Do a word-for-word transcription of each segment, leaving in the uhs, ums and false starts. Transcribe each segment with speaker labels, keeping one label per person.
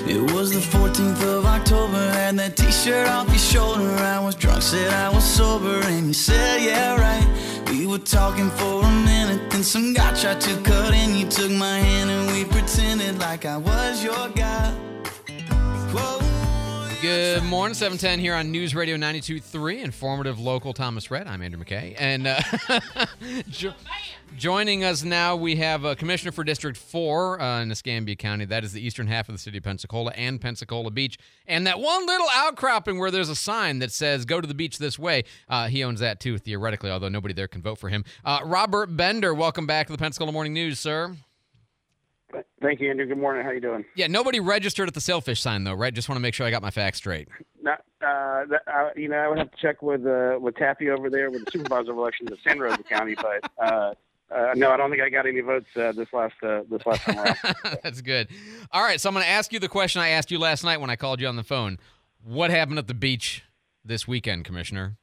Speaker 1: It was the fourteenth of October, had that t-shirt off your shoulder. I was drunk, said I was sober, and you said, yeah, right. We were talking for a minute, then some guy tried to cut in. You took my hand and we pretended like I was your guy. Whoa.
Speaker 2: Good morning, seven ten here on News Radio ninety-two point three, informative local Thomas Rhett. I'm Andrew McKay. And uh, jo- joining us now, we have a commissioner for District four uh, in Escambia County. That is the eastern half of the city of Pensacola and Pensacola Beach. And that one little outcropping where there's a sign that says, go to the beach this way. Uh, he owns that too, theoretically, although nobody there can vote for him. Uh, Robert Bender, welcome back to the Pensacola Morning News, sir.
Speaker 3: Thank you, Andrew. Good morning. How you doing?
Speaker 2: Yeah, nobody registered at the sailfish sign, though, right? Just want to make sure I got my facts straight.
Speaker 3: Not, uh, that, uh, you know, I would have to check with uh, with Taffy over there with the supervisor of elections of San Rosa County, but uh, uh, no, I don't think I got any votes uh, this last uh, this last time around.
Speaker 2: That's good. All right, so I'm going to ask you the question I asked you last night when I called you on the phone. What happened at the beach this weekend, Commissioner?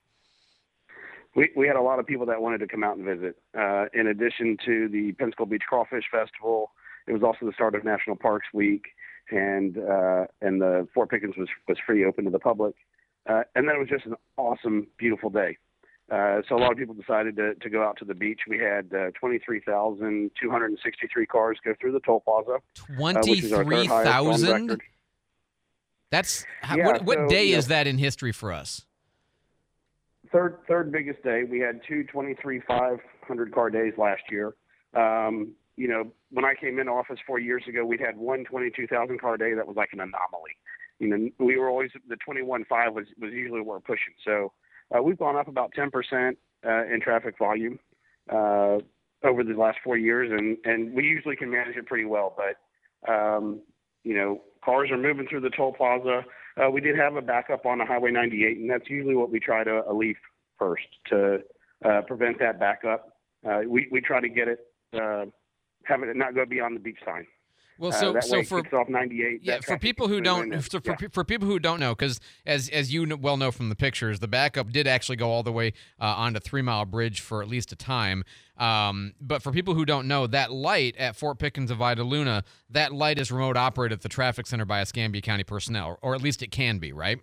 Speaker 3: We we had a lot of people that wanted to come out and visit. Uh, in addition to the Pensacola Beach Crawfish Festival, it was also the start of National Parks Week, and uh, and the Fort Pickens was, was free, open to the public. Uh, and then it was just an awesome, beautiful day. Uh, so a lot of people decided to, to go out to the beach. We had uh, twenty-three thousand two hundred sixty-three cars go through the toll plaza.
Speaker 2: twenty-three thousand? Uh, That's how,
Speaker 3: yeah,
Speaker 2: what, what
Speaker 3: so,
Speaker 2: day
Speaker 3: you know,
Speaker 2: is that in history for us?
Speaker 3: Third third biggest day. We had two twenty-three five hundred car days last year. Um, you know, when I came in office four years ago, we'd had one twenty-two thousand car day that was like an anomaly. You know, we were always, the twenty-one five was, was usually what we're pushing. So uh, we've gone up about ten percent uh, in traffic volume uh, over the last four years, and, and we usually can manage it pretty well. But, um, you know, cars are moving through the toll plaza. Uh, we did have a backup on the Highway ninety-eight, and that's usually what we try to alleviate first to uh, prevent that backup. Uh, we, we try to get it, uh, have it not go beyond the beach sign.
Speaker 2: Well, so
Speaker 3: uh, that
Speaker 2: so
Speaker 3: way
Speaker 2: for
Speaker 3: it kicks off ninety-eight.
Speaker 2: Yeah, for people who don't for, for,
Speaker 3: yeah.
Speaker 2: for people who don't know, because as as you well know from the pictures, the backup did actually go all the way uh, onto Three Mile Bridge for at least a time. Um, but for people who don't know, that light at Fort Pickens of Idaluna, that light is remote operated at the traffic center by Escambia County personnel, or at least it can be, right?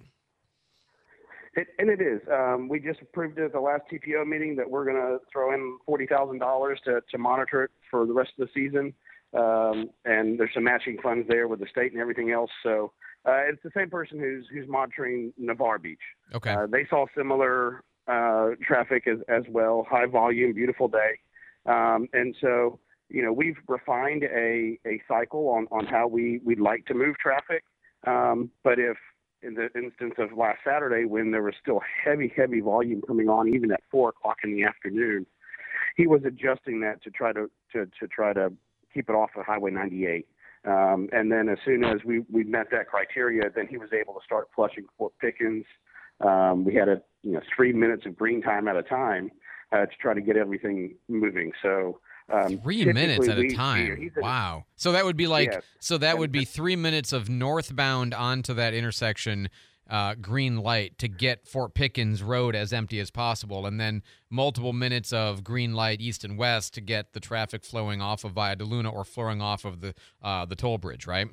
Speaker 3: It, and it is. Um, we just approved it at the last T P O meeting that we're going to throw in forty thousand dollars to to monitor it for the rest of the season. Um, and there's some matching funds there with the state and everything else. So uh, it's the same person who's who's monitoring Navarre Beach.
Speaker 2: Okay.
Speaker 3: Uh, they saw similar uh, traffic as, as well, high volume, beautiful day. Um, and so, you know, we've refined a, a cycle on, on how we, we'd like to move traffic. Um, but if in the instance of last Saturday, when there was still heavy, heavy volume coming on, even at four o'clock in the afternoon, he was adjusting that to try to, to, to try to keep it off of Highway ninety-eight. Um, and then as soon as we, we met that criteria, then he was able to start flushing Fort Pickens. Um, we had a, you know, three minutes of green time at a time uh, to try to get everything moving. So um,
Speaker 2: three minutes at
Speaker 3: we,
Speaker 2: a time.
Speaker 3: We, a,
Speaker 2: wow. So that would be like,
Speaker 3: yes.
Speaker 2: so that would be three minutes of northbound onto that intersection Uh, green light to get Fort Pickens Road as empty as possible, and then multiple minutes of green light east and west to get the traffic flowing off of Via DeLuna or flowing off of the uh, the toll bridge, right?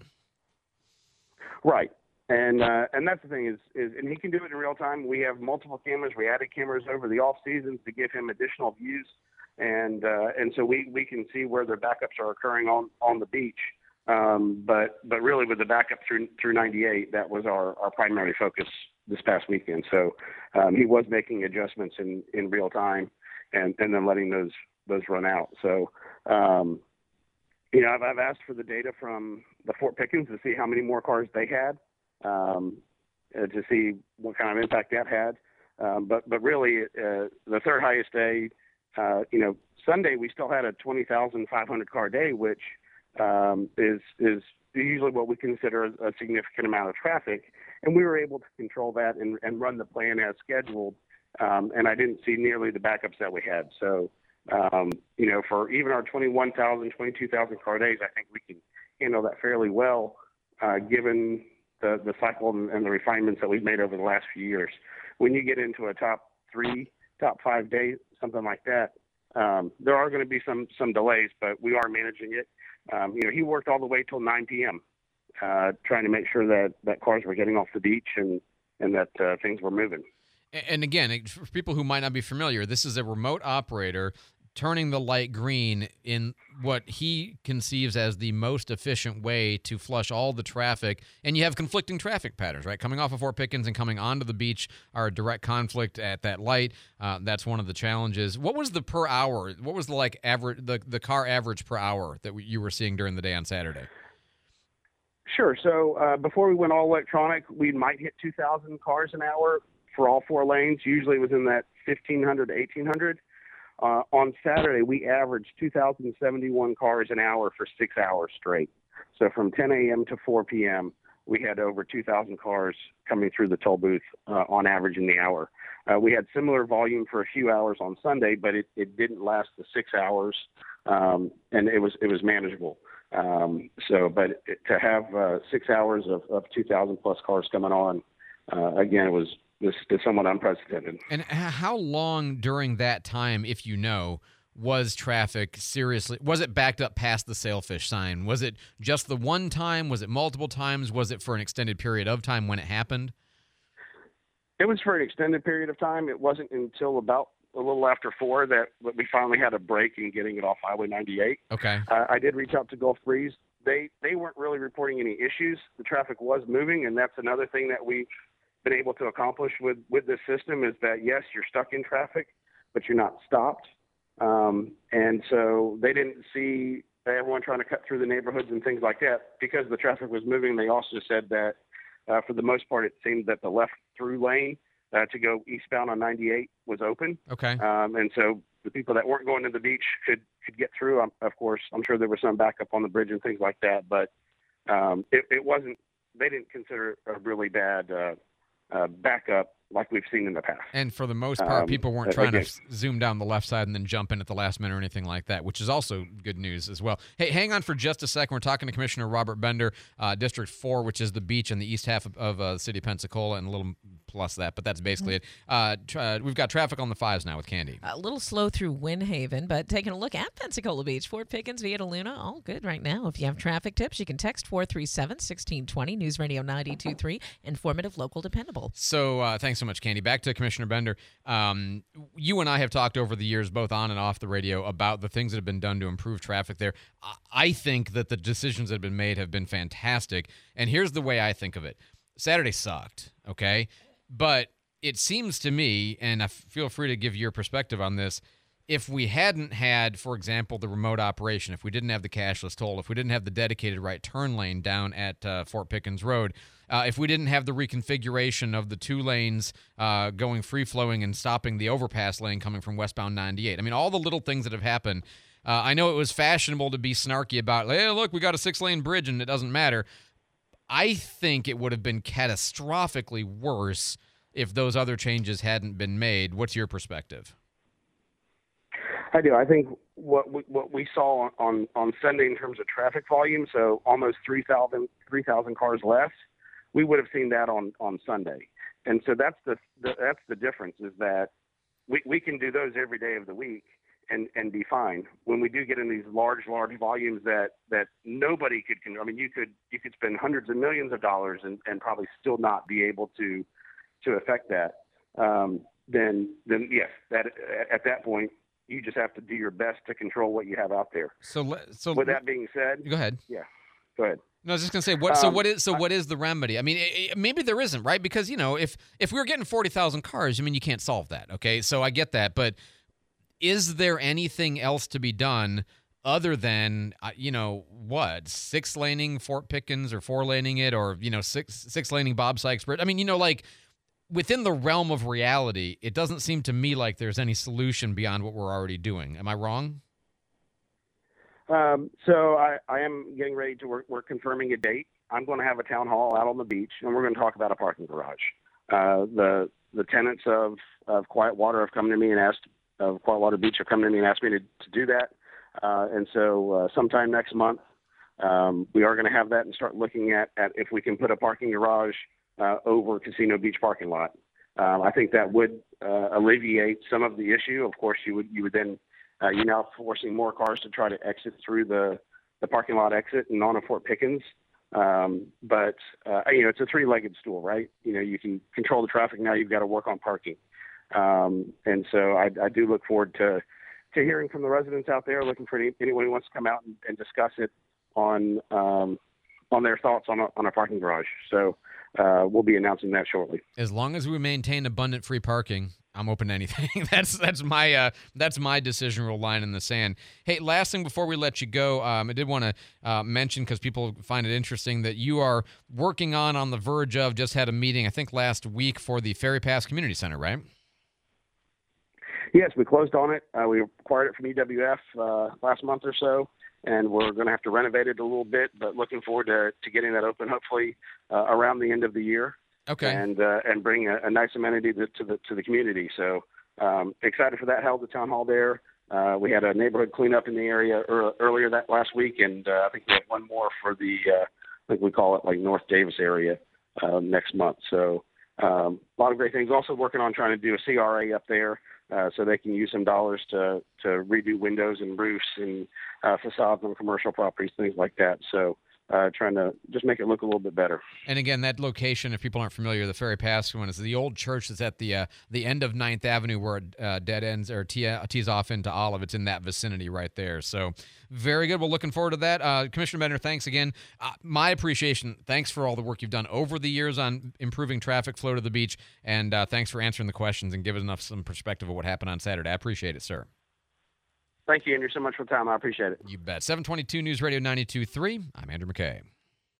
Speaker 3: Right. And uh, and that's the thing is, is, and he can do it in real time. We have multiple cameras. We added cameras over the off seasons to give him additional views, and uh, and so we, we can see where their backups are occurring on, on the beach. Um, but but really with the backup through through ninety-eight, that was our, our primary focus this past weekend. So um, he was making adjustments in, in real time, and, and then letting those those run out. So um, you know, I've, I've asked for the data from the Fort Pickens to see how many more cars they had, um, uh, to see what kind of impact that had. Um, but but really, uh, the third highest day, uh, you know, Sunday we still had a twenty thousand five hundred car day, which um, is is usually what we consider a significant amount of traffic, and we were able to control that and, and run the plan as scheduled. Um, and I didn't see nearly the backups that we had. So, um, you know, for even our twenty-one thousand, twenty-two thousand car days, I think we can handle that fairly well, uh, given the, the cycle and, and the refinements that we've made over the last few years. When you get into a top three, top five days, something like that, um, there are going to be some some delays, but we are managing it. Um, you know, he worked all the way till nine p.m. uh, trying to make sure that, that cars were getting off the beach and, and that uh, things were moving.
Speaker 2: And again, for people who might not be familiar, this is a remote operator turning the light green in what he conceives as the most efficient way to flush all the traffic. And you have conflicting traffic patterns, right? Coming off of Fort Pickens and coming onto the beach are a direct conflict at that light. Uh, that's one of the challenges. What was the per hour? What was the like average, the, the car average per hour that you were seeing during the day on Saturday?
Speaker 3: Sure. So uh, before we went all electronic, we might hit two thousand cars an hour for all four lanes. Usually it was in that fifteen hundred to eighteen hundred. Uh, on Saturday, we averaged two thousand seventy-one cars an hour for six hours straight. So from ten a.m. to four p.m., we had over two thousand cars coming through the toll booth uh, on average in the hour. Uh, we had similar volume for a few hours on Sunday, but it, it didn't last the six hours, um, and it was it was manageable. Um, so, but it, to have uh, six hours of, of two thousand plus cars coming on, uh, again, it was This is somewhat unprecedented.
Speaker 2: And how long during that time, if you know, was traffic seriously, was it backed up past the sailfish sign? Was it just the one time? Was it multiple times? Was it for an extended period of time when it happened?
Speaker 3: It was for an extended period of time. It wasn't until about a little after four that we finally had a break in getting it off Highway ninety-eight.
Speaker 2: Okay.
Speaker 3: Uh, I did reach out to Gulf Breeze. They, they weren't really reporting any issues. The traffic was moving, and that's another thing that we been able to accomplish with, with this system is that, yes, you're stuck in traffic, but you're not stopped. Um, and so they didn't see everyone trying to cut through the neighborhoods and things like that. Because the traffic was moving, they also said that uh, for the most part, it seemed that the left through lane uh, to go eastbound on ninety-eight was open.
Speaker 2: Okay.
Speaker 3: Um, and so the people that weren't going to the beach could, could get through. Um, of course, I'm sure there was some backup on the bridge and things like that, but um, it, it wasn't, they didn't consider it a really bad uh, uh, backup like we've seen in the past.
Speaker 2: And for the most part,
Speaker 3: Um,
Speaker 2: people weren't trying
Speaker 3: again-
Speaker 2: to zoom down the left side and then jump in at the last minute or anything like that, which is also good news as well. Hey, hang on for just a second. We're talking to Commissioner Robert Bender, uh, District four, which is the beach in the east half of, of uh, the city of Pensacola, and a little plus that, but that's basically it. Uh, tra- we've got traffic on the fives now with Candy.
Speaker 4: A little slow through Windhaven, but taking a look at Pensacola Beach, Fort Pickens, Via de Luna, all good right now. If you have traffic tips, you can text four three seven, one six two zero, News Radio ninety-two point three, informative, local, dependable.
Speaker 2: So uh, thanks so much, Candy. Back to Commissioner Bender. Um, you and I have talked over the years, both on and off the radio, about the things that have been done to improve traffic there. I- I think that the decisions that have been made have been fantastic. And here's the way I think of it. Saturday sucked, okay? But it seems to me, and I feel free to give your perspective on this, if we hadn't had, for example, the remote operation, if we didn't have the cashless toll, if we didn't have the dedicated right turn lane down at uh, Fort Pickens Road, uh, if we didn't have the reconfiguration of the two lanes uh, going free-flowing and stopping the overpass lane coming from westbound ninety-eight, I mean, all the little things that have happened. Uh, I know it was fashionable to be snarky about, hey, look, we got a six-lane bridge and it doesn't matter. I think it would have been catastrophically worse if those other changes hadn't been made. What's your perspective?
Speaker 3: I do. I think what we, what we saw on, on, on Sunday in terms of traffic volume, so almost three thousand three thousand cars less, we would have seen that on, on Sunday. And so that's the, the that's the difference, is that we, we can do those every day of the week and, and be fine. When we do get in these large, large volumes that, that nobody could, con- I mean, you could you could spend hundreds of millions of dollars and, and probably still not be able to to affect that. Um, then then yes, that at that point, you just have to do your best to control what you have out there.
Speaker 2: So, le- so
Speaker 3: With that being said,
Speaker 2: go ahead.
Speaker 3: yeah, go ahead.
Speaker 2: No, I was just gonna say what. So
Speaker 3: Um,
Speaker 2: what is so what is the remedy? I mean, it, it- maybe there isn't, right? Because you know, if if we were getting forty thousand cars, I mean, you can't solve that. Okay, so I get that, but is there anything else to be done other than uh, you know what, six laning Fort Pickens or four laning it, or you know six six laning Bob Sykes Bridge? I mean, you know, like within the realm of reality, it doesn't seem to me like there's any solution beyond what we're already doing. Am I wrong?
Speaker 3: Um, so I, I am getting ready to work. We're confirming a date. I'm going to have a town hall out on the beach, and we're going to talk about a parking garage. Uh, the the tenants of, of Quiet Water have come to me and asked, of Quiet Water Beach have come to me and asked me to, to do that. Uh, and so uh, sometime next month, um, we are going to have that and start looking at, at if we can put a parking garage uh, over Casino Beach parking lot. Um, I think that would uh, alleviate some of the issue. Of course, you would you would then uh, you're now forcing more cars to try to exit through the, the parking lot exit and on a Fort Pickens. Um, but uh, you know, it's a three-legged stool, right? You know, you can control the traffic. Now you've got to work on parking. Um, and so I, I do look forward to to hearing from the residents out there, looking for any, anyone who wants to come out and, and discuss it on um, on their thoughts on a, on a parking garage. So uh, we'll be announcing that shortly.
Speaker 2: As long as we maintain abundant free parking, I'm open to anything. that's that's my uh, that's my decision rule line in the sand. Hey, last thing before we let you go, um, I did want to uh, mention, because people find it interesting, that you are working on, on the verge of, just had a meeting, I think last week, for the Ferry Pass Community Center, right?
Speaker 3: Yes, we closed on it. Uh, we acquired it from E W F uh, last month or so, and we're going to have to renovate it a little bit, but looking forward to, to getting that open hopefully uh, around the end of the year.
Speaker 2: Okay.
Speaker 3: And uh, and bring a, a nice amenity to, to the to the community. So um, excited for that. Held the town hall there. Uh, we had a neighborhood cleanup in the area er- earlier that last week, and uh, I think we have one more for the uh, I think we call it like North Davis area uh, next month. So um, a lot of great things. Also working on trying to do a C R A up there, uh, so they can use some dollars to to redo windows and roofs and uh, facades on commercial properties, things like that. So. Uh, trying to just make it look a little bit better.
Speaker 2: And again, that location, if people aren't familiar, the Ferry Pass one is the old church that's at the uh, the end of ninth Avenue, where it uh, dead ends or tee, uh, tees off into Olive. It's in that vicinity right there. So very good. We're looking forward to that. Uh, Commissioner Bender, thanks again. Uh, my appreciation, thanks for all the work you've done over the years on improving traffic flow to the beach, and uh, thanks for answering the questions and giving us some perspective of what happened on Saturday. I appreciate it, sir.
Speaker 3: Thank you, Andrew, so much for the time. I appreciate it.
Speaker 2: You bet. seven twenty-two News Radio ninety-two point three. I'm Andrew McKay.